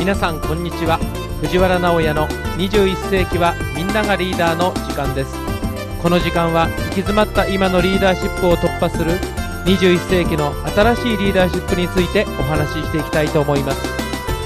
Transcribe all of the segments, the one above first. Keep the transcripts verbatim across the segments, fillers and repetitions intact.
皆さんこんにちは。藤原直哉のにじゅういっ世紀はみんながリーダーの時間です。この時間は行き詰まった今のリーダーシップを突破するにじゅういっ世紀の新しいリーダーシップについてお話ししていきたいと思います。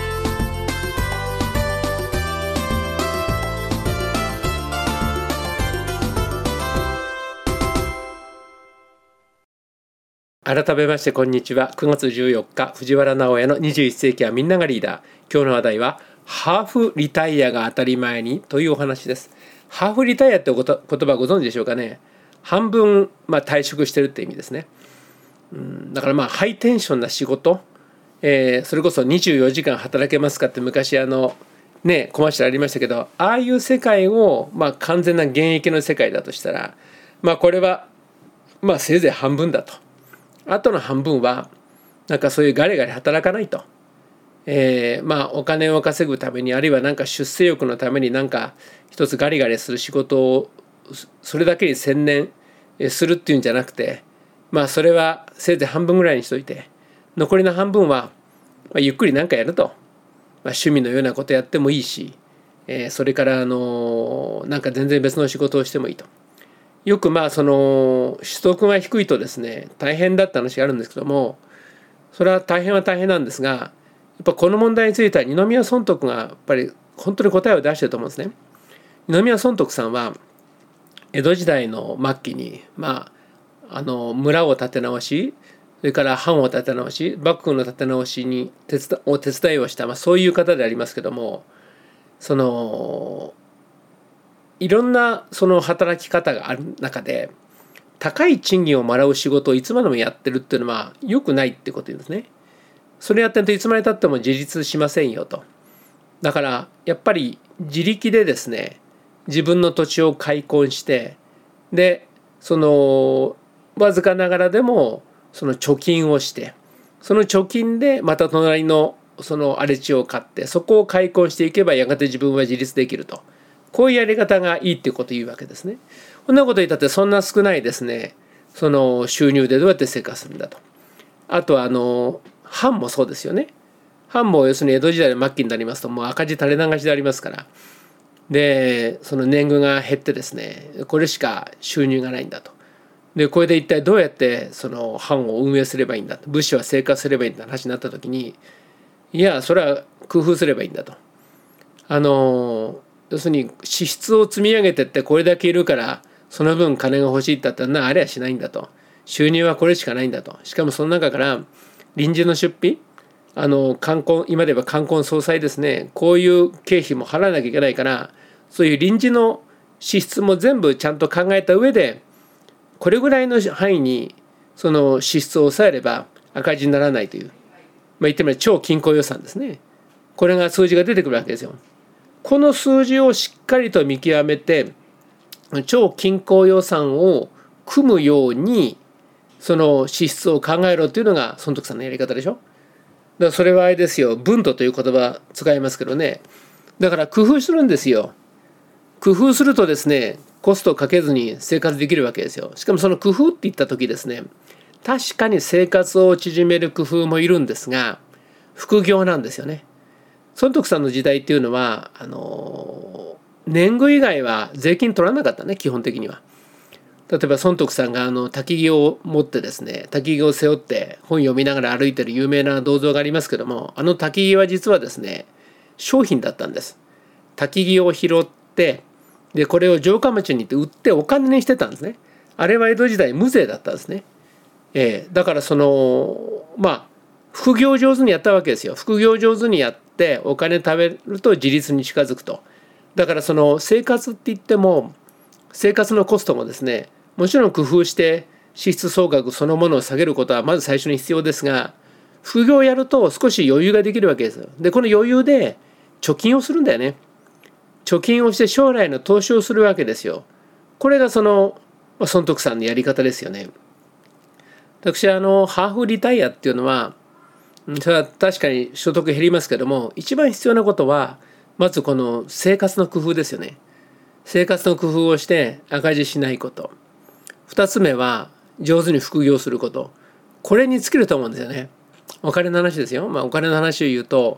改めましてこんにちは。くがつじゅうよっか、藤原直哉のにじゅういっ世紀はみんながリーダー。今日の話題はハーフリタイアが当たり前にというお話です。ハーフリタイアって言葉ご存知でしょうかね。半分、まあ、退職してるって意味ですね。うん、だからまあハイテンションな仕事、えー、それこそにじゅうよじかん働けますかって昔あのねコマーシャルありましたけど、ああいう世界をまあ完全な現役の世界だとしたら、まあこれはまあせいぜい半分だと。あとの半分はなんかそういうガリガリ働かないと、えー、まあお金を稼ぐために、あるいはなんか出世欲のためになんか一つガリガリする仕事をそれだけに専念するっていうんじゃなくて、まあそれはせいぜい半分ぐらいにしといて、残りの半分はゆっくりなんかやると、まあ、趣味のようなことやってもいいし、えー、それからあのなんか全然別の仕事をしてもいいと。よくまあその取得が低いとですね大変だった話があるんですけども、それは大変は大変なんですが、やっぱこの問題については二宮尊徳がやっぱり本当に答えを出してると思うんですね。二宮尊徳さんは江戸時代の末期にまああの村を立て直し、それから藩を立て直し、幕府の立て直しに手伝お手伝いをした、まあ、そういう方でありますけども、そのいろんなその働き方がある中で高い賃金をもらう仕事をいつまでもやってるっていうのは良くないってこと言うんですね。それやってるといつまでたっても自立しませんよと。だからやっぱり自力でですね自分の土地を開墾して、でそのわずかながらでもその貯金をして、その貯金でまた隣のその荒れ地を買って、そこを開墾していけばやがて自分は自立できると。こういうやり方がいいっていうことを言うわけですね。こんなこと言ったってそんな少ないですねその収入でどうやって生活するんだと。あとはあの藩もそうですよね。藩も要するに江戸時代の末期になりますともう赤字垂れ流しでありますから、でその年貢が減ってですねこれしか収入がないんだと。でこれで一体どうやってその藩を運営すればいいんだと、武士は生活すればいいんだ話になった時に、いやそれは工夫すればいいんだと。あの要するに支出を積み上げてってこれだけいるからその分金が欲しいって言ったらなあれはしないんだと。収入はこれしかないんだと。しかもその中から臨時の出費、あの冠婚今で言えば冠婚葬祭ですね、こういう経費も払わなきゃいけないから、そういう臨時の支出も全部ちゃんと考えた上でこれぐらいの範囲にその支出を抑えれば赤字にならないという、まあ、言ってみれば超均衡予算ですね。これが数字が出てくるわけですよ。この数字をしっかりと見極めて超均衡予算を組むようにその支出を考えろというのが尊徳さんのやり方でしょ。だからそれはあれですよ、分とという言葉使いますけどね、だから工夫するんですよ。工夫するとですねコストをかけずに生活できるわけですよ。しかもその工夫って言った時ですね、確かに生活を縮める工夫もいるんですが副業なんですよね。尊徳さんの時代っていうのはあの年貢以外は税金取らなかったね、基本的には。例えば尊徳さんがあの焚木を持ってですね、焚木を背負って本読みながら歩いてる有名な銅像がありますけども、あの焚木は実はですね商品だったんです。焚木を拾ってでこれを城下町に行って売ってお金にしてたんですね。あれは江戸時代無税だったんですね。えー、だからそのまあ副業上手にやったわけですよ。副業上手にやってお金貯めると自立に近づくと。だからその生活って言っても生活のコストもですねもちろん工夫して支出総額そのものを下げることはまず最初に必要ですが、副業をやると少し余裕ができるわけです。でこの余裕で貯金をするんだよね。貯金をして将来の投資をするわけですよ。これがその尊徳さんのやり方ですよね。私はあのハーフリタイアっていうのはそれは確かに所得減りますけども、一番必要なことはまずこの生活の工夫ですよね。生活の工夫をして赤字しないこと。二つ目は上手に副業すること。これに尽きると思うんですよね。お金の話ですよ。まあお金の話を言うと、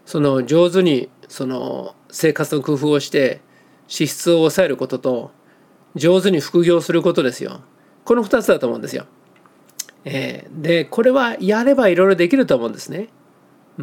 その上手にその生活の工夫をして支出を抑えることと上手に副業することですよ。このふたつだと思うんですよ。えー、でこれはやればいろいろできると思うんですね。うん、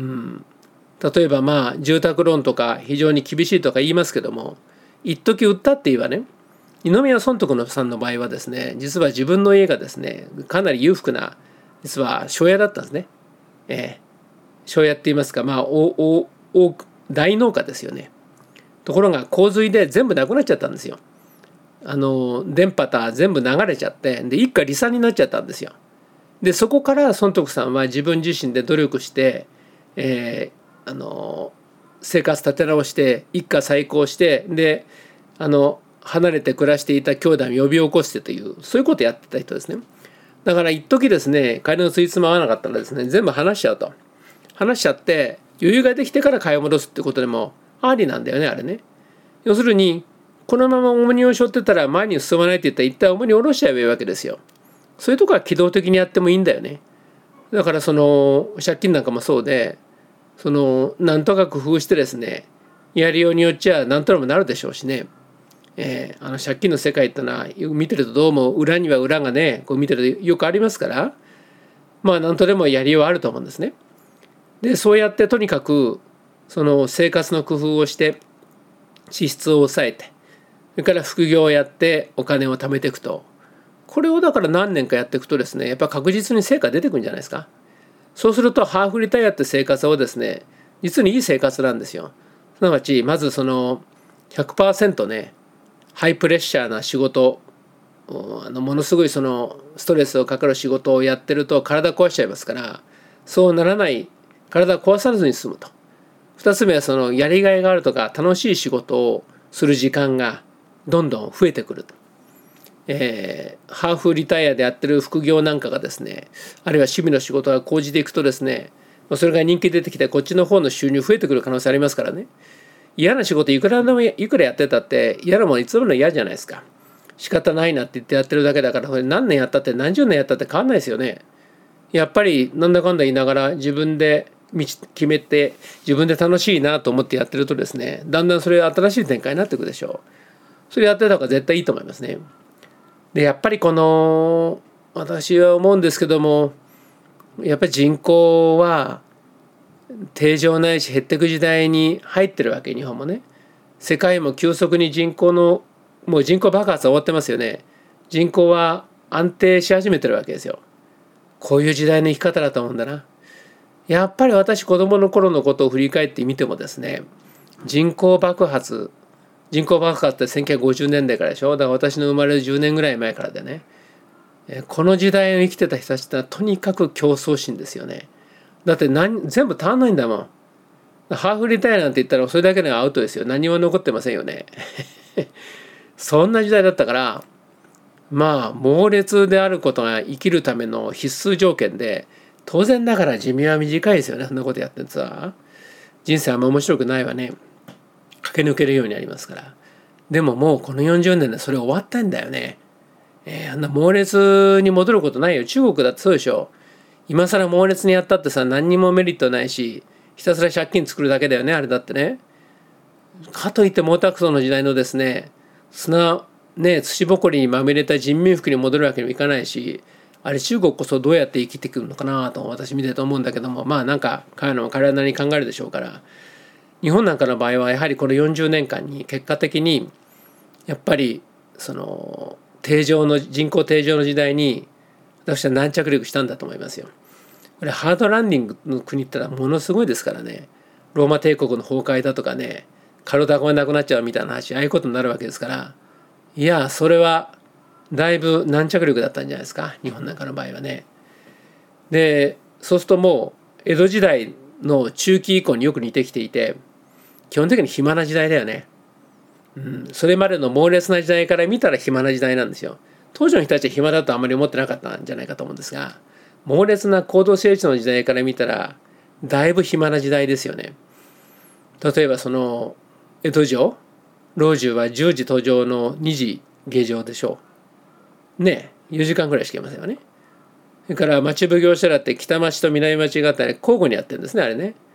例えばまあ住宅ローンとか非常に厳しいとか言いますけども、一時売ったって言えばね、二宮尊徳さんの場合はですね、実は自分の家がですねかなり裕福な実は庄屋だったんですね。えー、庄屋って言いますか、まあおおお大農家ですよね。ところが洪水で全部なくなっちゃったんですよ。あの電波と全部流れちゃって、で一家離散になっちゃったんですよ。でそこから尊徳さんは自分自身で努力して、えー、あの生活立て直して一家再興して、であの離れて暮らしていた兄弟を呼び起こしてというそういうことをやってた人ですね。だから一時ですね、帰りのついつま合わなかったらですね、全部話しちゃうと話しちゃって余裕ができてから買い戻すってことでもありなんだよね、あれね。要するにこのまま重荷を背負ってたら前に進まないって言ったら一旦重荷を下ろしちゃえばいいわけですよ。そういうとこは機動的にやってもいいんだよね。だからその借金なんかもそうで、そのなんとか工夫してですね、やりようによっちゃなんとなくなるでしょうしね。えー、あの借金の世界ってのは見てるとどうも裏には裏がね、こう見てるとよくありますから、まあ何とでもやりようはあると思うんですね。でそうやってとにかくその生活の工夫をして支出を抑えて、それから副業をやってお金を貯めていくと、これをだから何年かやっていくとですね、やっぱ確実に成果出てくるんじゃないですか。そうするとハーフリタイアって生活をですね、実にいい生活なんですよ。すなわちまずその ひゃくパーセント ね、ハイプレッシャーな仕事、あのものすごいそのストレスをかかる仕事をやってると体壊しちゃいますから、そうならない体を壊さずに済むと。二つ目はそのやりがいがあるとか楽しい仕事をする時間がどんどん増えてくる。えー、ハーフリタイアでやってる副業なんかがですね、あるいは趣味の仕事が講じていくとですね、それが人気出てきてこっちの方の収入増えてくる可能性ありますからね。嫌な仕事いくらでもいくらやってたって嫌なものいつもの嫌じゃないですか。仕方ないなって言ってやってるだけだから、これ何年やったって何十年やったって変わんないですよね。やっぱりなんだかんだ言いながら自分で道決めて自分で楽しいなと思ってやってるとですね、だんだんそれ新しい展開になっていくでしょう。それやってた方が絶対いいと思いますね。でやっぱりこの私は思うんですけども、やっぱり人口は定常ないし減っていく時代に入ってるわけ。日本もね、世界も急速に人口のもう人口爆発は終わってますよね。人口は安定し始めてるわけですよ。こういう時代の生き方だと思うんだな。やっぱり私子供の頃のことを振り返ってみてもですね、人口爆発人口爆発ってせんきゅうひゃくごじゅうねんだいからでしょ。だから私の生まれるじゅうねんぐらい前からでね、この時代を生きてた人たちってのはとにかく競争心ですよね。だって何全部足んないんだもん。ハーフリタイアなんて言ったらそれだけでアウトですよ。何も残ってませんよね。そんな時代だったから、まあ猛烈であることが生きるための必須条件で、当然ながら寿命は短いですよね。そんなことやってるとさ、人生あんま面白くないわね。駆け抜けるようになりますから。でももうこのよんじゅうねんでそれ終わったんだよね。えー、あんな猛烈に戻ることないよ。中国だってそうでしょ。今更猛烈にやったってさ、何にもメリットないし、ひたすら借金作るだけだよね、あれだってね。かといって毛沢東の時代のですね、砂ね土ぼこりにまみれた人民服に戻るわけにもいかないし、あれ中国こそどうやって生きてくるのかなと私見てて思うんだけども、まあなんか彼らも彼らなりに考えるでしょうから、日本なんかの場合はやはりこのよんじゅうねんかんに結果的にやっぱりその定常の人口定常の時代に私は軟着陸したんだと思いますよ。これハードランディングの国ってのはものすごいですからね。ローマ帝国の崩壊だとかね、カルタゴがなくなっちゃうみたいな話、ああいうことになるわけですから、いやそれはだいぶ軟着陸だったんじゃないですか、日本なんかの場合はね。でそうするともう江戸時代の中期以降によく似てきていて、基本的に暇な時代だよね。うん、それまでの猛烈な時代から見たら暇な時代なんですよ。当時の人たちは暇だとあまり思ってなかったんじゃないかと思うんですが、猛烈な高度成長の時代から見たらだいぶ暇な時代ですよね。例えばその江戸城老中はじゅうじ登場のにじ下城でしょうね。よじかんぐらいしかいませんよね。それから町奉行所だって北町と南町があったり交互にやってるんですね、あれね。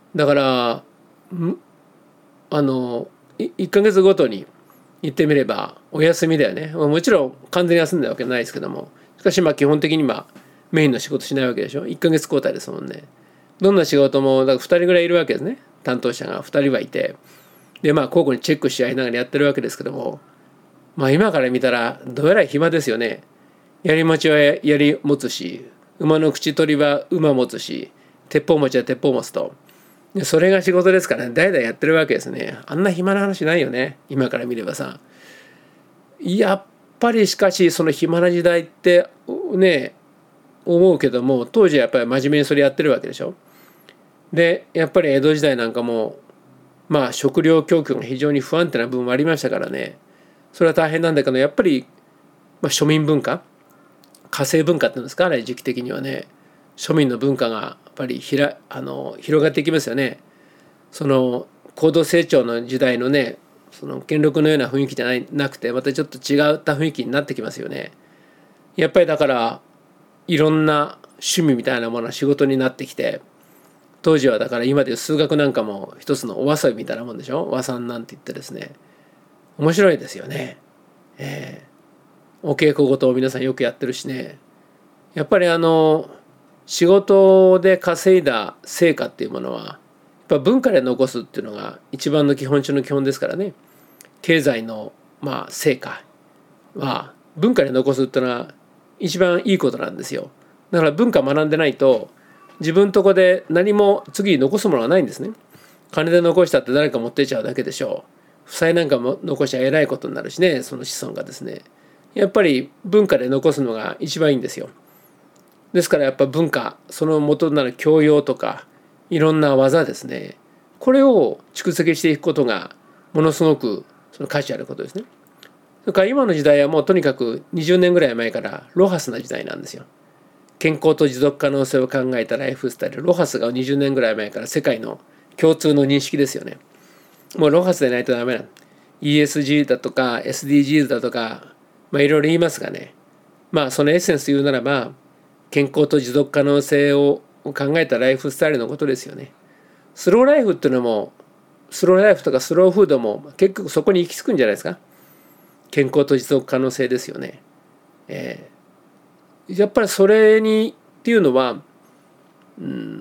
だからあのいっかげつごとに言ってみればお休みだよね。もちろん完全に休んだわけないですけども、しかしまあ基本的にまあメインの仕事しないわけでしょ。いっかげつ交代ですもんね。どんな仕事もだからふたりぐらいいるわけですね。担当者がふたりはいて、でまあ交互にチェックし合いながらやってるわけですけども、まあ今から見たらどうやら暇ですよね。やり持ちはやり持つし、馬の口取りは馬持つし、鉄砲持ちは鉄砲持つと。それが仕事ですからね、代々やってるわけですね。あんな暇な話ないよね、今から見ればさ。やっぱりしかしその暇な時代ってね思うけども、当時はやっぱり真面目にそれやってるわけでしょ。でやっぱり江戸時代なんかもまあ食料供給が非常に不安定な部分もありましたからね、それは大変なんだけど、やっぱり、まあ、庶民文化、化政文化っていうんですかね、時期的にはね、庶民の文化がやっぱりひらあの広がっていきますよね。その高度成長の時代のね、その元禄のような雰囲気じゃないなくて、またちょっと違った雰囲気になってきますよね。やっぱりだからいろんな趣味みたいなものは仕事になってきて、当時はだから今でいう数学なんかも一つのお遊びみたいなもんでしょ。和算なんて言ってですね、面白いですよね。えー、お稽古事を皆さんよくやってるしね。やっぱりあの仕事で稼いだ成果っていうものはやっぱ文化で残すっていうのが一番の基本中の基本ですからね。経済のまあ成果は文化で残すっていうのは一番いいことなんですよ。だから文化学んでないと自分とこで何も次に残すものがないんですね。金で残したって誰か持ってっちゃうだけでしょう。負債なんかも残しちゃえらいことになるしね、その子孫がですね。やっぱり文化で残すのが一番いいんですよ。ですからやっぱ文化、その元になる教養とかいろんな技ですね、これを蓄積していくことがものすごくその価値あることですね。それから今の時代はもうとにかくにじゅうねんぐらい前からロハスな時代なんですよ。健康と持続可能性を考えたライフスタイル、ロハスがにじゅうねんぐらい前から世界の共通の認識ですよね。もうロハスでないとダメなの。 イーエスジー だとか エスディージーズ だとか、まあいろいろ言いますがね、まあそのエッセンス言うならば健康と持続可能性を考えたライフスタイルのことですよね。スローライフっていうのも、スローライフとかスローフードも結局そこに行き着くんじゃないですか。健康と持続可能性ですよね。えー、やっぱりそれにっていうのは、うん、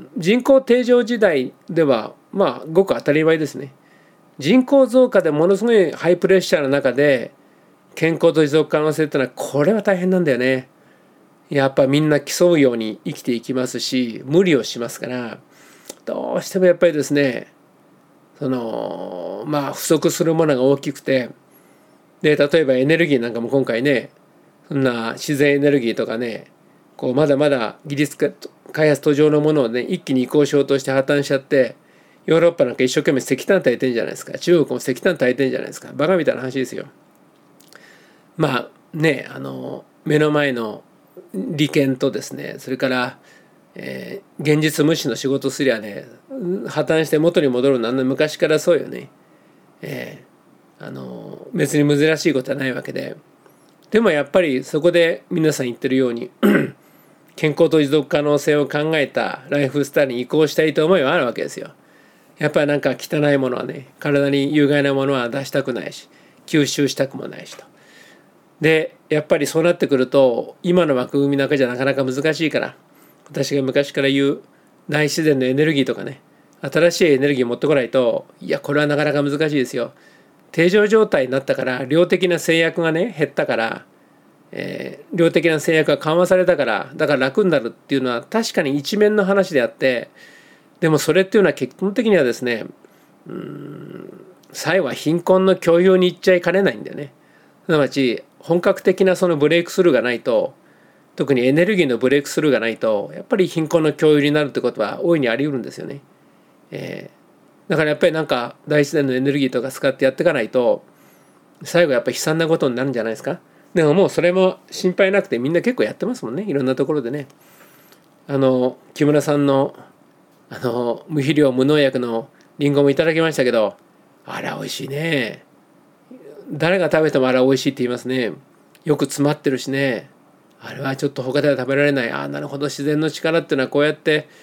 人口定常時代ではまあごく当たり前ですね。人口増加でものすごいハイプレッシャーの中で健康と持続可能性っていうのはこれは大変なんだよね。やっぱみんな競うように生きていきますし、無理をしますから、どうしてもやっぱりですね、そのまあ不足するものが大きくて、で例えばエネルギーなんかも今回ね、そんな自然エネルギーとかね、こうまだまだ技術開発途上のものをね一気に移行しようとして破綻しちゃって、ヨーロッパなんか一生懸命石炭炊いてんじゃないですか。中国も石炭炊いてんじゃないですか。バカみたいな話ですよ。まあね、あの目の前の利権とですね、それから、えー、現実無視の仕事すりゃね、破綻して元に戻るのは昔からそうよね。えー、あの別に珍しいことはないわけで、でもやっぱりそこで皆さん言ってるように健康と持続可能性を考えたライフスタイルに移行したいと思いはあるわけですよ。やっぱりなんか汚いものはね、体に有害なものは出したくないし、吸収したくもないしと。でやっぱりそうなってくると今の枠組みの中じゃなかなか難しいから、私が昔から言う大自然のエネルギーとかね、新しいエネルギーを持ってこないと、いやこれはなかなか難しいですよ。定常状態になったから量的な制約がね減ったから、えー、量的な制約が緩和されたからだから楽になるっていうのは確かに一面の話であって、でもそれっていうのは基本的にはですね、うーん最後は貧困の共有に行っちゃいかねないんだよね。すなわち本格的なそのブレイクスルーがないと、特にエネルギーのブレイクスルーがないとやっぱり貧困の共有になるってことは大いにあり得るんですよね。えー、だからやっぱりなんか大自然のエネルギーとか使ってやっていかないと最後やっぱり悲惨なことになるんじゃないですか。でももうそれも心配なくてみんな結構やってますもんね、いろんなところでね。あの木村さんのあの無肥料無農薬のリンゴもいただきましたけど、あれは美味しいね。誰が食べてもあれは美味しいって言いますね。よく詰まってるしね。あれはちょっと他では食べられない。ああなるほど、自然の力っていうのはこうやって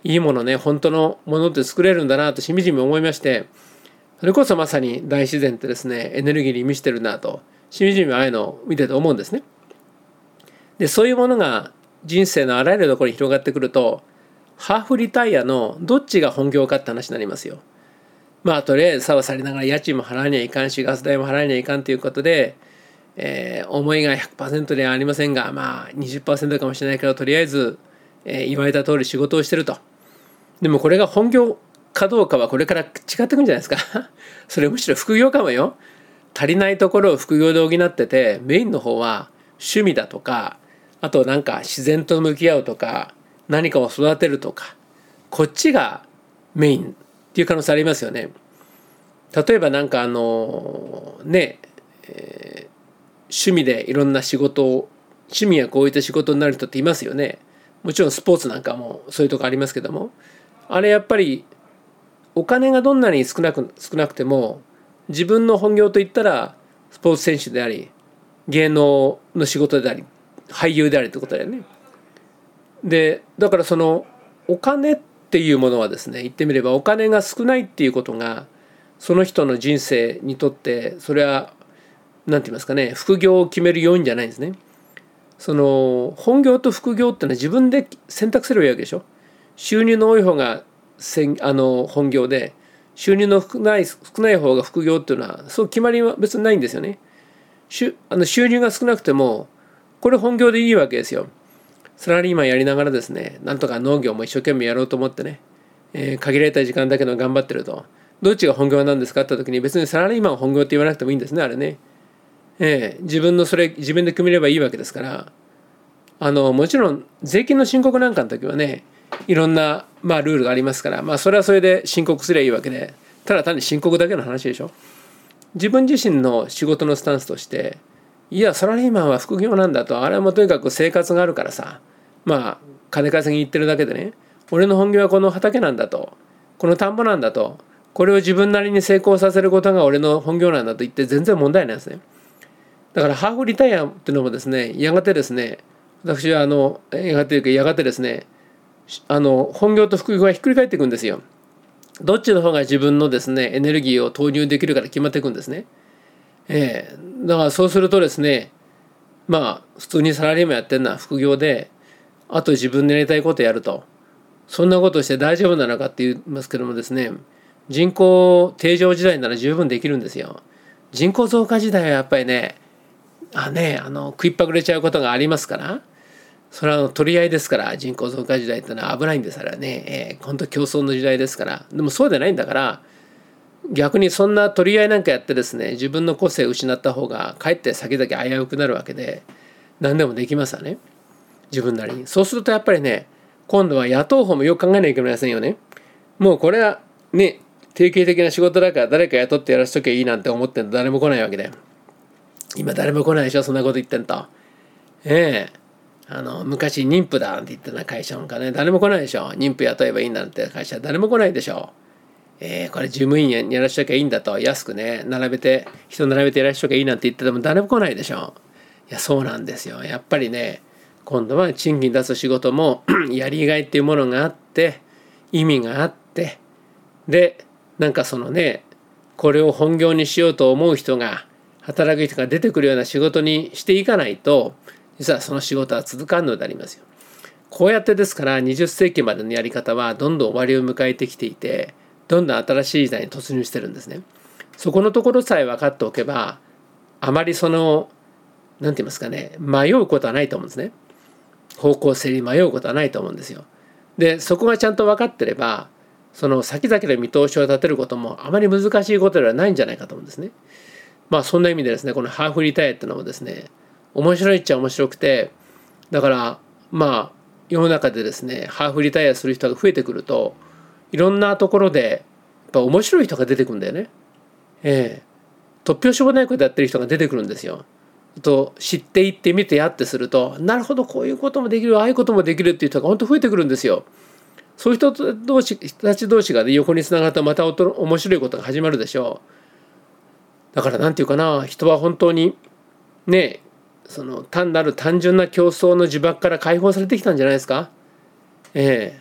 いいものね、本当のものって作れるんだなとしみじみ思いまして、それこそまさに大自然ってですね、エネルギーに満ちてるなとしみじみああいうのを見てて思うんですね。でそういうものが人生のあらゆるところに広がってくると、ハーフリタイアのどっちが本業かって話になりますよ。まあとりあえずさはされながら家賃も払わにはいかんし、ガス代も払わにはいかんということで、えー、思いが ひゃくパーセント ではありませんが、まあ にじゅっパーセント かもしれないけど、とりあえず、えー、言われた通り仕事をしてると。でもこれが本業かどうかはこれから違ってくるんじゃないですか。それむしろ副業かもよ。足りないところを副業で補ってて、メインの方は趣味だとか、あとなんか自然と向き合うとか、何かを育てるとか、こっちがメインっていう可能性ありますよね。例えばなんかあのね、えー、趣味でいろんな仕事を、趣味やこういった仕事になる人っていますよね。もちろんスポーツなんかもそういうとこありますけども、あれやっぱりお金がどんなに少なく少なくても、自分の本業といったらスポーツ選手であり、芸能の仕事であり、俳優でありってことだよね。でだからそのお金っていうものはですね、言ってみればお金が少ないっていうことがその人の人生にとって、それは何て言いますかね、副業を決める要因じゃないんですね。その本業と副業ってのは自分で選択すればいいわけでしょ。収入の多い方があの本業で、収入の少ない少ない方が副業っていうのはそう決まりは別にないんですよね。あの収入が少なくてもこれ本業でいいわけですよ。サラリーマンやりながらですね、なんとか農業も一生懸命やろうと思ってね、えー、限られた時間だけど頑張ってると、どっちが本業なんですかって時に、別にサラリーマンを本業って言わなくてもいいんですね、あれね。えー、自分のそれ自分で決めればいいわけですから、あのもちろん税金の申告なんかの時はね、いろんな、まあ、ルールがありますから、まあ、それはそれで申告すればいいわけで、ただ単に申告だけの話でしょ。自分自身の仕事のスタンスとして、いやサラリーマンは副業なんだと、あれはもうとにかく生活があるからさ、まあ金稼ぎに行ってるだけでね、俺の本業はこの畑なんだと、この田んぼなんだと、これを自分なりに成功させることが俺の本業なんだと言って全然問題ないですね。だからハーフリタイアっていうのもですね、やがてですね、私はあのやがてやがてですね、あの本業と副業がひっくり返っていくんですよ。どっちの方が自分のですねエネルギーを投入できるかで決まっていくんですね。えー、だからそうするとですね、まあ普通にサラリーマンやってるのは副業で、あと自分でやりたいことやると、そんなことして大丈夫なのかって言いますけどもですね、人口定常時代なら十分できるんですよ。人口増加時代はやっぱりね、あねあの食いっぱぐれちゃうことがありますから、それは取り合いですから、人口増加時代ってのは危ないんです、あれはね、えー、本当競争の時代ですから。でもそうじゃないんだから、逆にそんな取り合いなんかやってですね、自分の個性を失った方がかえって先々危うくなるわけで、何でもできますわね、自分なりに。そうするとやっぱりね、今度は雇う方もよく考えなきゃいけませんよね。もうこれはね、定型的な仕事だから誰か雇ってやらしときゃいいなんて思ってんの誰も来ないわけで、今誰も来ないでしょ、そんなこと言ってんと。ええあの昔妊婦だなんて言ってた会社なんかね、誰も来ないでしょ。妊婦雇えばいいなんて会社誰も来ないでしょ。えー、これ事務員やらしときゃいいんだと、安くね並べて人並べてやらしときゃいいなんて言ってても誰も来ないでしょ。いやそうなんですよ。やっぱりね、今度は賃金出す仕事もやりがいっていうものがあって、意味があって、でなんかそのね、これを本業にしようと思う人が、働く人が出てくるような仕事にしていかないと、実はその仕事は続かんのでありますよ。こうやってですからにじゅっ世紀までのやり方はどんどん終わりを迎えてきていて、どんどん新しい時代に突入してるんですね。そこのところさえ分かっておけば、あまりその何て言いますかね、迷うことはないと思うんですね。方向性に迷うことはないと思うんですよ。でそこがちゃんと分かってれば、その先々で見通しを立てることもあまり難しいことではないんじゃないかと思うんですね。まあそんな意味でですね、このハーフリタイアっていうのもですね、面白いっちゃ面白くて、だからまあ世の中でですね、ハーフリタイアする人が増えてくると、いろんなところでやっぱ面白い人が出てくるんだよね。ええ突拍子もないことやってる人が出てくるんですよ。と知っていってみてやってすると、なるほどこういうこともできる、ああいうこともできるっていう人が本当増えてくるんですよ。そういう人同士人たち同士が、ね、横につながるとまたおと面白いことが始まるでしょう。だからなんていうかな、人は本当にね、その単なる単純な競争の呪縛から解放されてきたんじゃないですか。ええ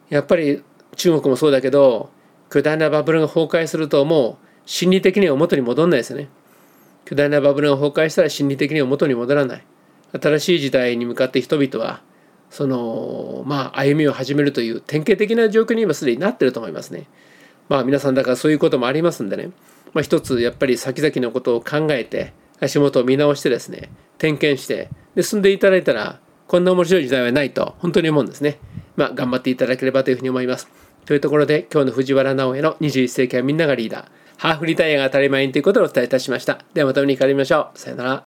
やっぱり中国もそうだけど、巨大なバブルが崩壊するともう心理的には元に戻らないですよね。巨大なバブルが崩壊したら心理的には元に戻らない。新しい時代に向かって人々はそのまあ歩みを始めるという典型的な状況に今すでになっていると思いますね。まあ皆さんだからそういうこともありますんでね、まあ、一つやっぱり先々のことを考えて足元を見直してですね、点検してで進んでいただいたらこんな面白い時代はないと本当に思うんですね。まあ頑張っていただければというふうに思います。というところで今日の藤原直哉のにじゅういっ世紀はみんながリーダー、ハーフリタイアが当たり前にということをお伝えいたしました。ではまたお目にかかりましょう。さよなら。